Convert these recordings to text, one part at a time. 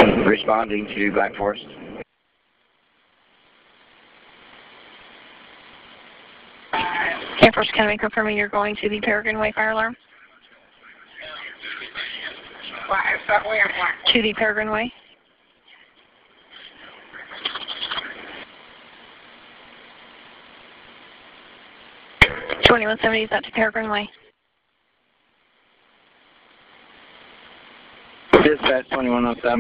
Responding to Black Forest. Air Force Academy confirming you're going to the Peregrine Way fire alarm. To the Peregrine Way. (2170) is that to Peregrine Way? Dispatch 2107.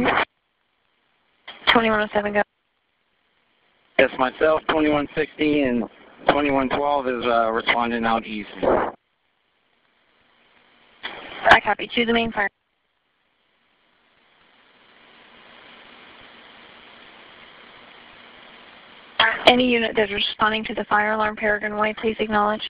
2107, go. Yes, myself, 2160 and 2112 is responding out east. I copy. To the main fire. Any unit that is responding to the fire alarm Peregrine Way, please acknowledge.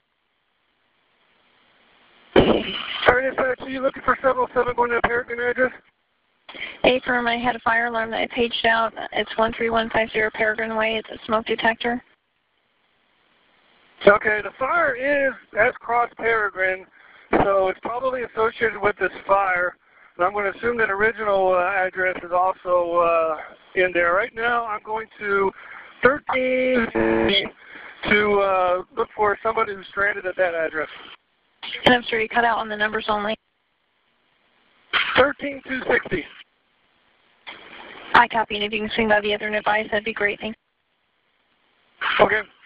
Fire dispatch, are you looking for 707 going to the Peregrine address? Affirm, I had a fire alarm that I paged out. It's 13150 Peregrine Way. It's a smoke detector. Okay, the fire that's crossed Peregrine, so it's probably associated with this fire. And I'm going to assume that original address is also in there. Right now, I'm going to 13 to look for somebody who's stranded at that address. And I'm sure you cut out on the numbers only. 13260. I copy, and if you can swing by the other advice, that'd be great. Thanks. Okay.